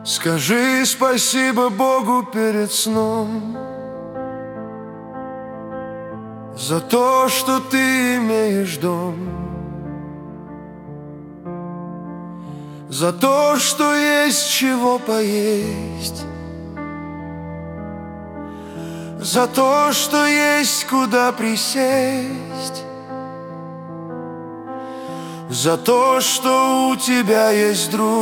Скажи спасибо Богу перед сном за то, что ты имеешь дом, за то, что есть чего поесть, за то, что есть куда присесть, за то, что у тебя есть друг,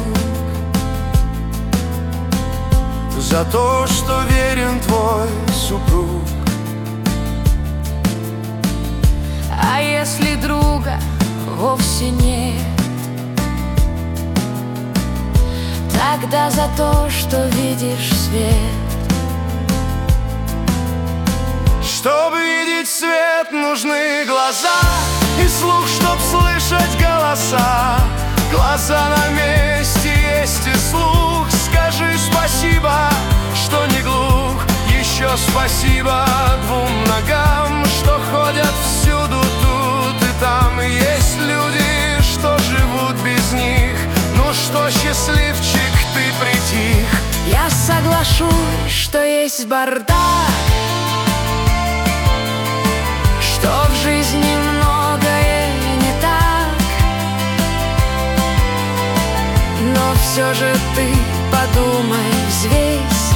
за то, что верен твой супруг. А если друга вовсе нет, тогда за то, что видишь свет. Чтобы видеть свет, нужны глаза и слух, чтоб слышать голоса. Глаза на месте, есть и слух. Скажи спасибо, что не глух. Еще спасибо двум ногам, что ходят всюду, тут и там. Есть люди, что живут без них. Ну что, счастливчик, ты притих. Я соглашусь, что есть бардак, что в жизни многое не так, но все же ты подумай, взвесь,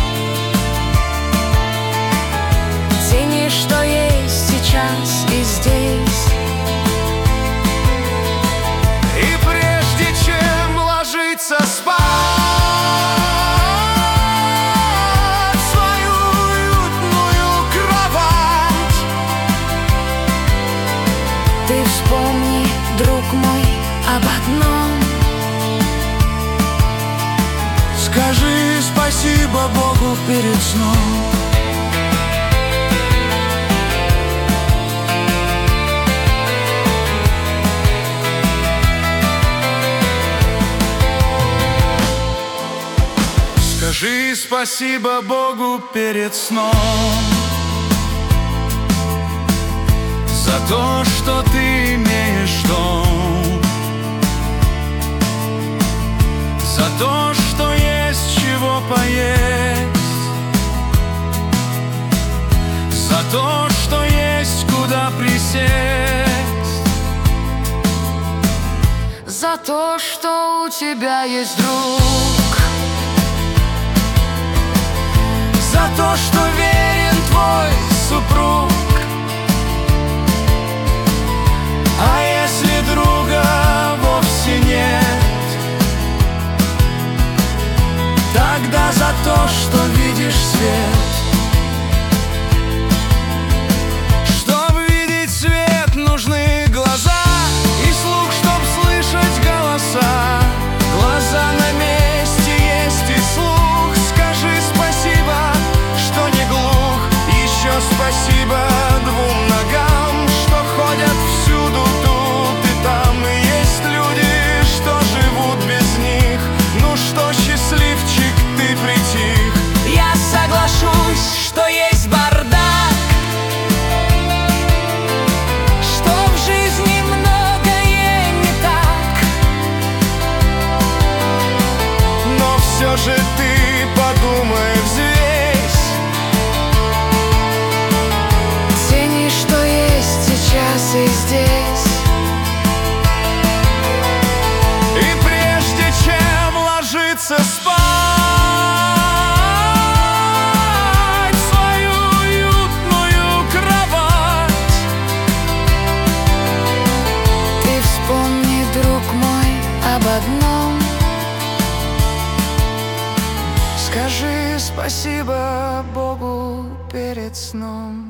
цени, что есть сейчас и здесь. И прежде чем ложиться спать в свою уютную кровать, Ты вспомни, друг мой, об одном. скажи спасибо Богу перед сном. Скажи спасибо Богу перед сном за то, что ты имеешь дом, за то, что есть чего поесть, за то, что есть куда присесть, За то, что у тебя есть друг, за то, что верен твой супруг. А если друга вовсе нет, тогда за то, что видишь свет. Чтобы видеть свет, нужны глаза и слух, чтоб слышать голоса. Глаза на месте, есть и слух. Скажи спасибо, что не глух. Еще спасибо двум ногам, что ходят всюду, тут и там. И есть люди, что живут без них. Ну что, счастливчик, ты притих. я соглашусь, что есть бардак, что в жизни многое не так, Но все же ты подумай, взвесь, цени, что есть сейчас и здесь. и прежде чем ложиться спать в свою уютную кровать, Ты вспомни, друг мой, об одном. скажи спасибо Богу перед сном.